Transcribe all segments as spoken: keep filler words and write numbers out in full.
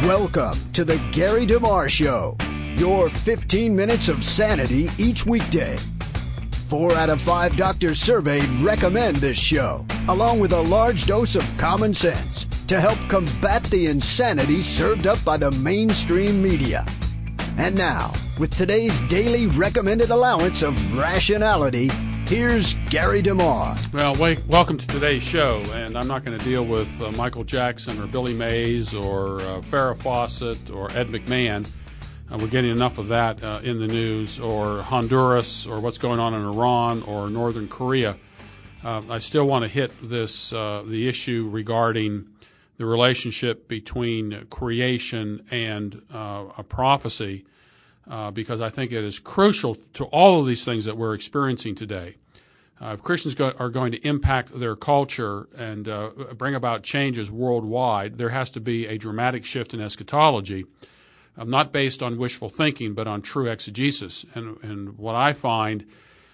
Welcome to the Gary DeMar Show, your fifteen minutes of sanity each weekday. Four out of five doctors surveyed recommend this show, along with a large dose of common sense to help combat the insanity served up by the mainstream media. And now, with today's daily recommended allowance of rationality, here's Gary DeMar. Well, wait, welcome to today's show, and I'm not going to deal with uh, Michael Jackson or Billy Mays or uh, Farrah Fawcett or Ed McMahon. Uh, we're getting enough of that uh, in the news, or Honduras, or what's going on in Iran, or Northern Korea. Uh, I still want to hit this uh, the issue regarding the relationship between creation and uh, a prophecy, uh, because I think it is crucial to all of these things that we're experiencing today. Uh, if Christians go, are going to impact their culture and uh, bring about changes worldwide, there has to be a dramatic shift in eschatology. Um, not based on wishful thinking, but on true exegesis. And, and what I find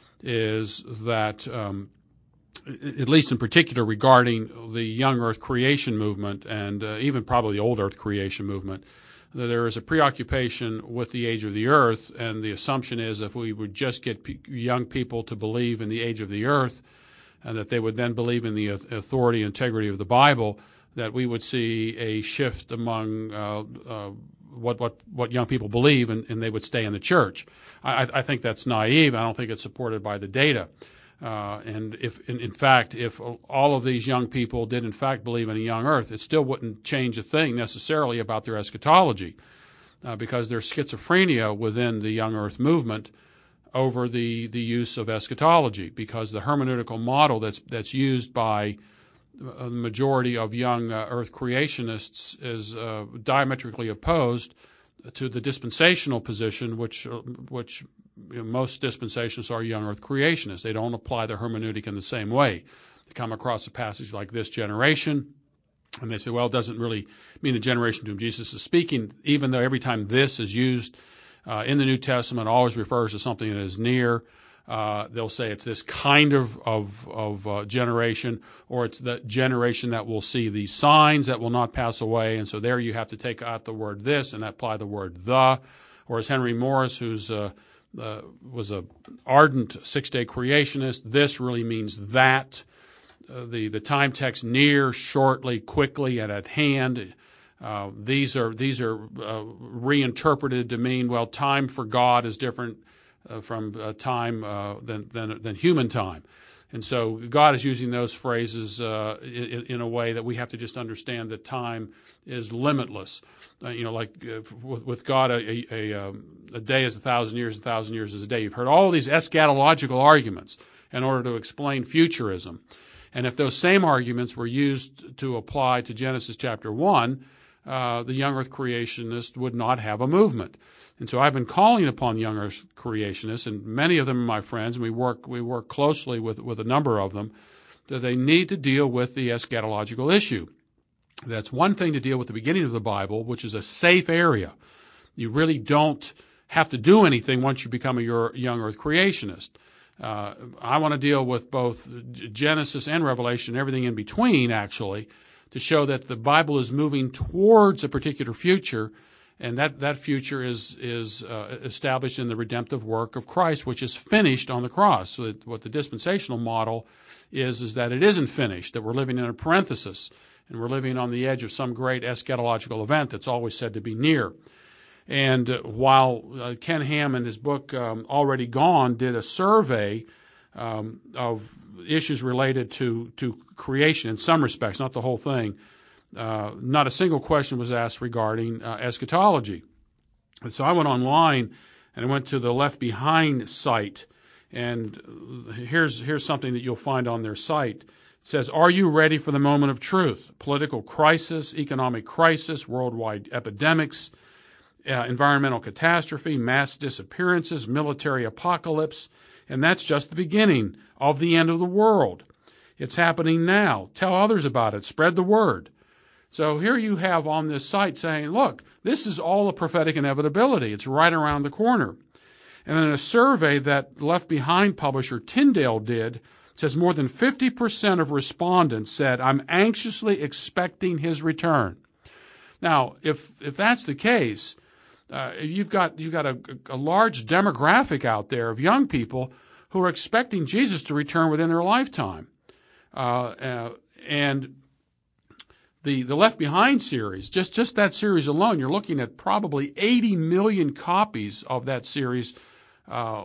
is that, um, at least in particular regarding the young earth creation movement and uh, even probably the old earth creation movement, that there is a preoccupation with the age of the earth, and the assumption is if we would just get pe- young people to believe in the age of the earth, and that they would then believe in the authority and integrity of the Bible, that we would see a shift among uh, uh, what, what, what young people believe, and, and they would stay in the church. I, I think that's naive. I don't think it's supported by the data. Uh, and if, in, in fact, if all of these young people did in fact believe in a young earth, it still wouldn't change a thing necessarily about their eschatology, uh, because there's schizophrenia within the young earth movement over the, the use of eschatology, because the hermeneutical model that's, that's used by a majority of young uh, earth creationists is uh, diametrically opposed to the dispensational position, which uh, which you know, most dispensationalists are young earth creationists. They don't apply their hermeneutic in the same way. They come across a passage like this generation, and they say, well, it doesn't really mean the generation to whom Jesus is speaking, even though every time this is used uh, in the New Testament, it always refers to something that is near. Uh, they'll say it's this kind of of, of uh, generation, or it's the generation that will see these signs that will not pass away. And so there you have to take out the word this and apply the word the. Or as Henry Morris, who's uh, uh, was a ardent six-day creationist, this really means that. Uh, the the time text near, shortly, quickly, and at hand. Uh, these are these are uh, reinterpreted to mean, well, time for God is different Uh, from uh, time uh, than, than than human time. And so God is using those phrases uh, in, in a way that we have to just understand that time is limitless. Uh, you know, like uh, with, with God, a, a, a, um, a day is a thousand years, a thousand years is a day. You've heard all these eschatological arguments in order to explain futurism. And if those same arguments were used to apply to Genesis chapter one, uh, the young earth creationist would not have a movement. And so I've been calling upon young earth creationists, and many of them are my friends, and we work we work closely with, with a number of them, that they need to deal with the eschatological issue. That's one thing to deal with the beginning of the Bible, which is a safe area. You really don't have to do anything once you become a young earth creationist. Uh, I want to deal with both Genesis and Revelation, everything in between, actually, to show that the Bible is moving towards a particular future. And that, that future is is uh, established in the redemptive work of Christ, which is finished on the cross. So that what the dispensational model is, is that it isn't finished, that we're living in a parenthesis, and we're living on the edge of some great eschatological event that's always said to be near. And uh, while uh, Ken Ham in his book, um, Already Gone, did a survey um, of issues related to, to creation in some respects, not the whole thing, Uh, not a single question was asked regarding uh, eschatology. And so I went online and I went to the Left Behind site, and here's here's something that you'll find on their site. It says, "Are you ready for the moment of truth? Political crisis, economic crisis, worldwide epidemics, uh, environmental catastrophe, mass disappearances, military apocalypse, and that's just the beginning of the end of the world. It's happening now. Tell others about it. Spread the word." So here you have on this site saying, look, this is all a prophetic inevitability. It's right around the corner. And then a survey that Left Behind publisher Tyndale did says more than fifty percent of respondents said, I'm anxiously expecting his return. Now, if if that's the case, uh, you've got you've got a, a large demographic out there of young people who are expecting Jesus to return within their lifetime, uh, uh, and the the Left Behind series, just just that series alone, you're looking at probably eighty million copies of that series uh,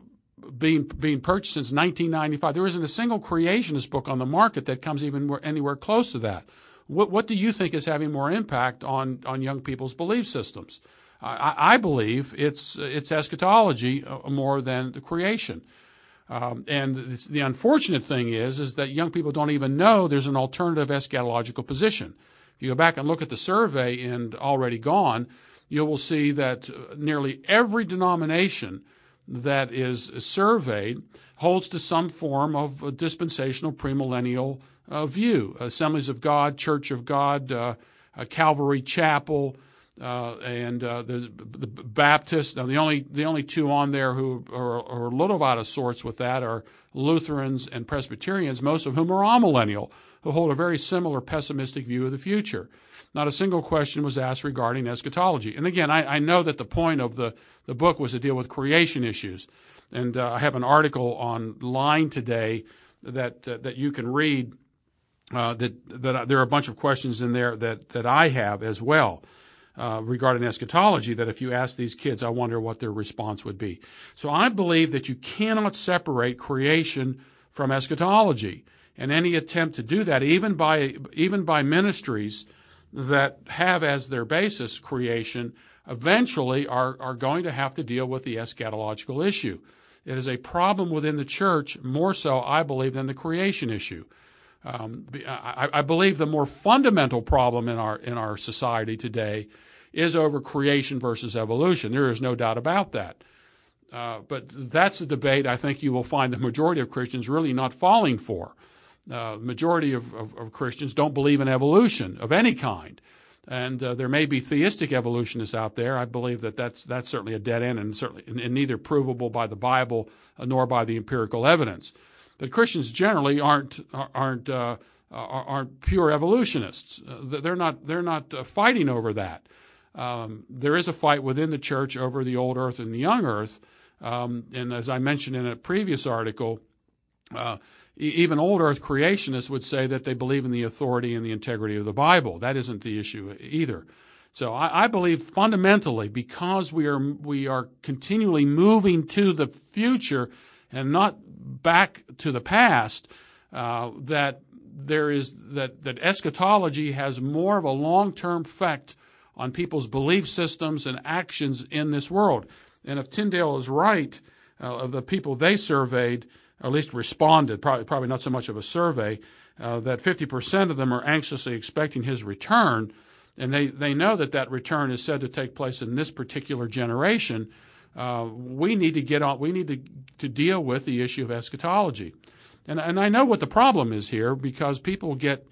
being being purchased since nineteen ninety-five. There isn't a single creationist book on the market that comes even more, anywhere close to that. What, what do you think is having more impact on, on young people's belief systems? I, I believe it's it's eschatology more than the creation. Um, and it's, the unfortunate thing is is that young people don't even know there's an alternative eschatological position. If you go back and look at the survey in Already Gone, you will see that nearly every denomination that is surveyed holds to some form of a dispensational premillennial uh, view. Assemblies of God, Church of God, uh, uh, Calvary Chapel, uh, and uh, the, the Baptists. Now, the only the only two on there who are, are a little out of sorts with that are Lutherans and Presbyterians, most of whom are amillennial, who hold a very similar pessimistic view of the future. Not a single question was asked regarding eschatology. And again, I, I know that the point of the, the book was to deal with creation issues. And uh, I have an article online today that uh, that you can read. Uh, that that there are a bunch of questions in there that, that I have as well uh, regarding eschatology, that if you ask these kids, I wonder what their response would be. So I believe that you cannot separate creation from eschatology. And any attempt to do that, even by even by ministries that have as their basis creation, eventually are, are going to have to deal with the eschatological issue. It is a problem within the church, more so, I believe, than the creation issue. Um, I, I believe the more fundamental problem in our in our society today is over creation versus evolution. There is no doubt about that. Uh, but that's a debate I think you will find the majority of Christians really not falling for. Uh, the majority of, of, of Christians don't believe in evolution of any kind. And uh, there may be theistic evolutionists out there. I believe that that's, that's certainly a dead end and certainly and, and neither provable by the Bible uh, nor by the empirical evidence. But Christians generally aren't aren't uh, aren't pure evolutionists. Uh, they're not they're not uh, fighting over that. Um, there is a fight within the church over the old earth and the young earth. Um, and as I mentioned in a previous article, uh, even old earth creationists would say that they believe in the authority and the integrity of the Bible. That isn't the issue either. So I, I believe fundamentally, because we are we are continually moving to the future and not back to the past, uh, that there is that that eschatology has more of a long-term effect on people's belief systems and actions in this world. And if Tyndale is right, uh, of the people they surveyed, or at least responded, probably probably not so much of a survey, uh, that fifty percent of them are anxiously expecting his return, and they, they know that that return is said to take place in this particular generation. Uh, we need to get on. We need to to deal with the issue of eschatology, and and I know what the problem is here, because people get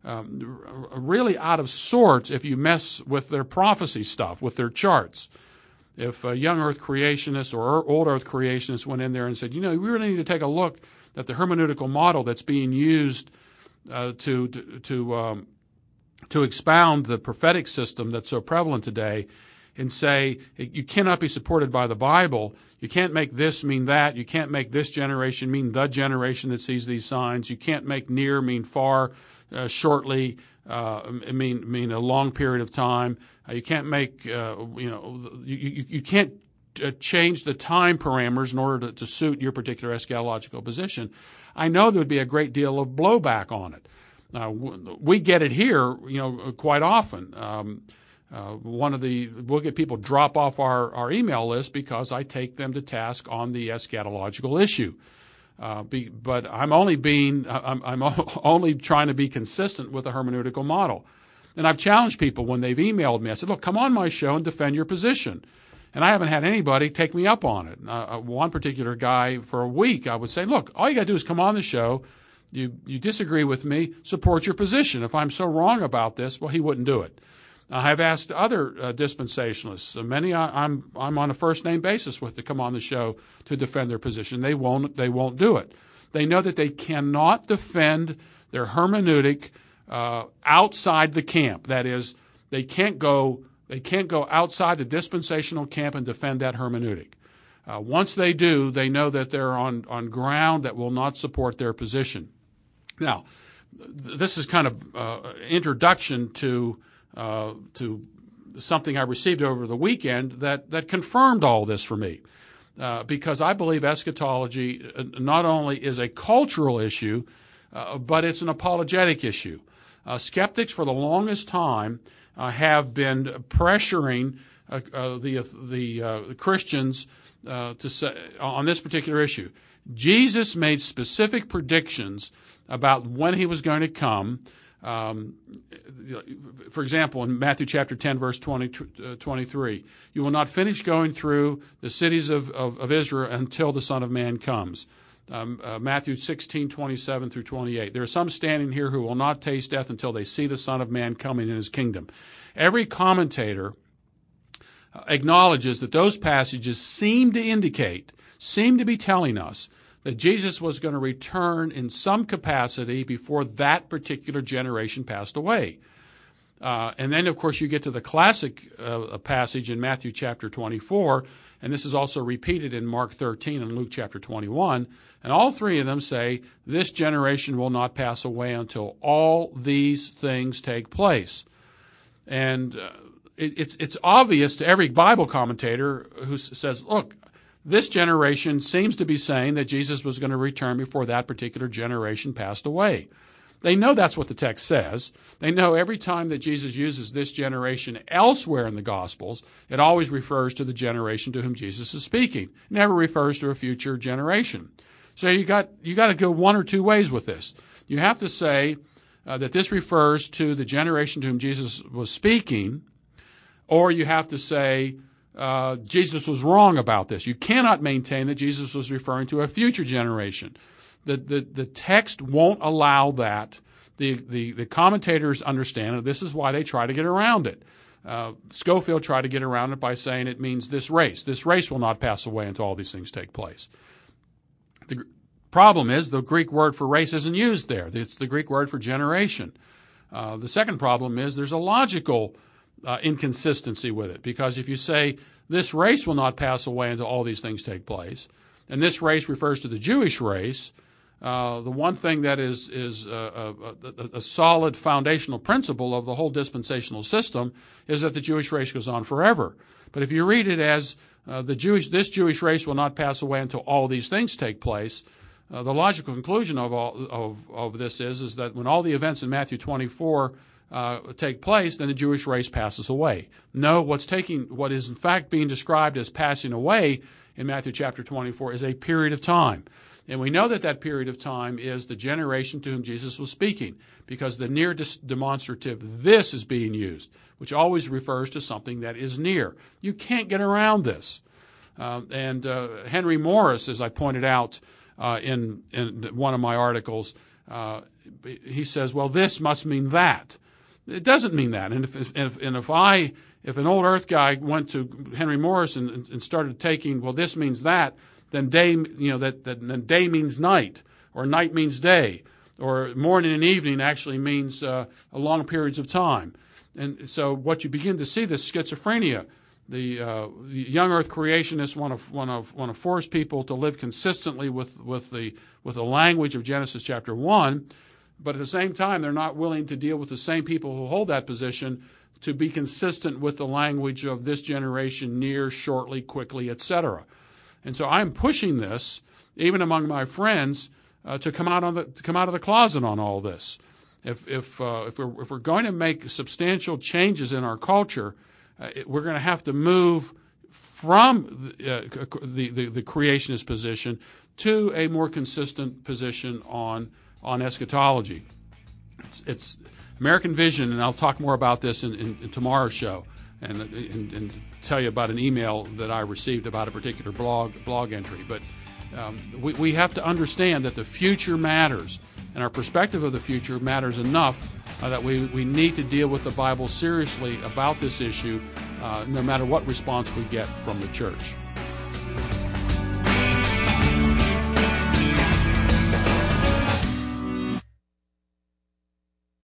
um, really out of sorts if you mess with their prophecy stuff, with their charts. If a young Earth creationist or old Earth creationist went in there and said, you know, we really need to take a look at the hermeneutical model that's being used uh, to to to, um, to expound the prophetic system that's so prevalent today, and say you cannot be supported by the Bible. You can't make this mean that. You can't make this generation mean the generation that sees these signs. You can't make near mean far, uh, shortly, uh, mean mean a long period of time. Uh, you can't make, uh, you know, you, you, you can't uh, change the time parameters in order to, to suit your particular eschatological position. I know there would be a great deal of blowback on it. Uh, we get it here, you know, quite often. Um, Uh, one of the we'll get people drop off our, our email list because I take them to task on the eschatological issue. Uh, be, but I'm only being I'm, I'm only trying to be consistent with the hermeneutical model. And I've challenged people when they've emailed me. I said, look, come on my show and defend your position. And I haven't had anybody take me up on it. Uh, one particular guy, for a week, I would say, look, all you got to do is come on the show. You you disagree with me, support your position. If I'm so wrong about this, well, he wouldn't do it. I have asked other uh, dispensationalists, uh, many I, I'm I'm on a first name basis with, to come on the show to defend their position. They won't they won't do it. They know that they cannot defend their hermeneutic uh, outside the camp. That is, they can't go they can't go outside the dispensational camp and defend that hermeneutic. Uh, once they do, they know that they're on, on ground that will not support their position. Now, th- this is kind of uh, introduction to uh, to something I received over the weekend that, that confirmed all this for me. Uh, because I believe eschatology not only is a cultural issue, uh, but it's an apologetic issue. Uh, skeptics for the longest time uh, have been pressuring uh, uh, the the uh, Christians uh, to say, on this particular issue. Jesus made specific predictions about when he was going to come. Um, for example, in Matthew chapter ten, verse twenty, uh, twenty-three, you will not finish going through the cities of, of, of Israel until the Son of Man comes. Um, uh, Matthew sixteen, twenty-seven through twenty-eight. There are some standing here who will not taste death until they see the Son of Man coming in his kingdom. Every commentator uh, acknowledges that those passages seem to indicate, seem to be telling us that Jesus was going to return in some capacity before that particular generation passed away. Uh, and then, of course, you get to the classic uh, passage in Matthew chapter twenty-four, and this is also repeated in Mark thirteen and Luke chapter twenty-one, and all three of them say, this generation will not pass away until all these things take place. And uh, it, it's, it's obvious to every Bible commentator who s- says, look, this generation seems to be saying that Jesus was going to return before that particular generation passed away. They know that's what the text says. They know every time that Jesus uses this generation elsewhere in the Gospels, it always refers to the generation to whom Jesus is speaking. It never refers to a future generation. So you got you got to go one or two ways with this. You have to say uh, that this refers to the generation to whom Jesus was speaking, or you have to say Uh, Jesus was wrong about this. You cannot maintain that Jesus was referring to a future generation. The the, the text won't allow that. The, the, the commentators understand it. This is why they try to get around it. Uh, Scofield tried to get around it by saying it means this race. This race will not pass away until all these things take place. The gr- problem is the Greek word for race isn't used there. It's the Greek word for generation. Uh, the second problem is there's a logical Uh, inconsistency with it, because if you say this race will not pass away until all these things take place, and this race refers to the Jewish race, uh, the one thing that is is a, a, a solid foundational principle of the whole dispensational system is that the Jewish race goes on forever. But if you read it as uh, the Jewish this Jewish race will not pass away until all these things take place, uh, the logical conclusion of all of of this is is that when all the events in Matthew twenty-four Uh, take place, then the Jewish race passes away. No, what's taking, what is in fact being described as passing away in Matthew chapter twenty-four is a period of time. And we know that that period of time is the generation to whom Jesus was speaking, because the near demonstrative this is being used, which always refers to something that is near. You can't get around this. Uh, and uh, Henry Morris, as I pointed out uh, in, in one of my articles, uh, he says, well, this must mean that. It doesn't mean that. And if, if, and if I, if an old earth guy went to Henry Morris and, and started taking, well, this means that, then day, you know, that, that then day means night, or night means day, or morning and evening actually means uh, long periods of time. And so what you begin to see, this schizophrenia. The, uh, the young earth creationists want to want to want to force people to live consistently with, with the with the language of Genesis chapter one. But at the same time, they're not willing to deal with the same people who hold that position to be consistent with the language of this generation, near, shortly, quickly, et cetera. And so I'm pushing this, even among my friends, uh, to come out on the to come out of the closet on all this. If if uh, if we're if we're going to make substantial changes in our culture, uh, it, we're going to have to move from the, uh, the, the the creationist position to a more consistent position on. on eschatology. It's, it's American Vision, and I'll talk more about this in, in, in tomorrow's show, and, and, and tell you about an email that I received about a particular blog blog entry. But um, we, we have to understand that the future matters, and our perspective of the future matters enough uh, that we, we need to deal with the Bible seriously about this issue, uh, no matter what response we get from the church.